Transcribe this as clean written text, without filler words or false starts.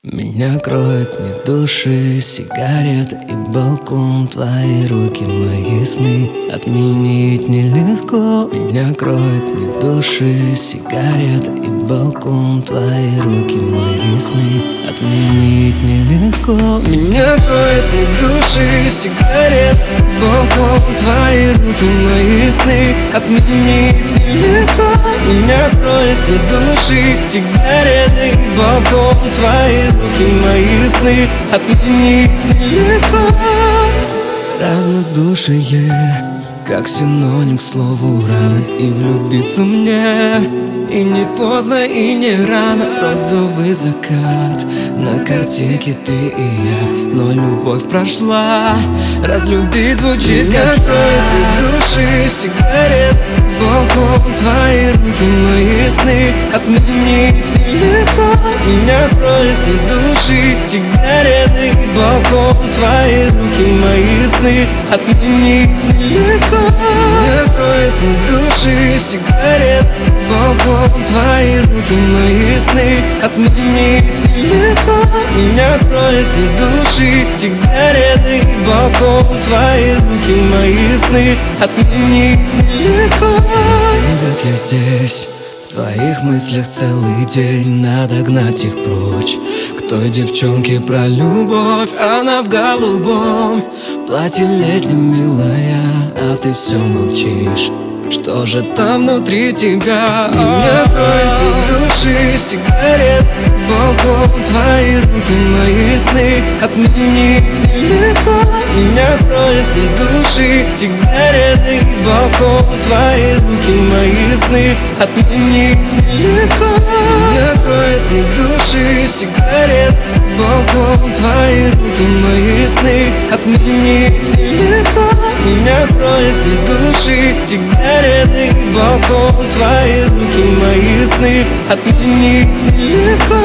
Меня кроет не души, сигарет и балкон. Твои руки, мои сны отменить нелегко. Меня кроет не души, сигарет и балкон. Твои руки, мои сны отменить нелегко. Меня кроет не души, сигарет и балкон. Твои руки, мои сны отменить нелегко. Меня кроет не души, сигареты и балкон. Твои руки, мои сны отменить нелегко. Равнодушие, как синоним к слову рано. И влюбиться мне и не поздно, и не рано. Розовый закат, на картинке ты и я. Но любовь прошла, разлюбить звучит как души, сигарет, балкон. Твои руки, мои сны отменить нелегко. Меня кроет не души, сигареты и балкон. Твои руки, мои сны отменить нелегко. Меня кроет не души, сигарет, балкон. Твои руки, мои сны отменить нелегко. Меня кроет не души, сигареты и балкон. Твои руки, мои сны отменить нелегко. Привет, я здесь. В твоих мыслях целый день, надо гнать их прочь. К той девчонке про любовь, она в голубом платье летнем, милая, а ты все молчишь. Что же там внутри тебя? Меня кроет не души, сигарет, балкон. Твои руки, мои сны отменить нелегко. Меня кроет не души, сигареты и балкон. Твои руки, мои сны отменить нелегко. Меня кроет не души, сигарет, балкон. Твои руки, мои сны отменить нелегко. Меня кроет не души, сигареты и балкон. Твои руки, мои сны отменить нелегко.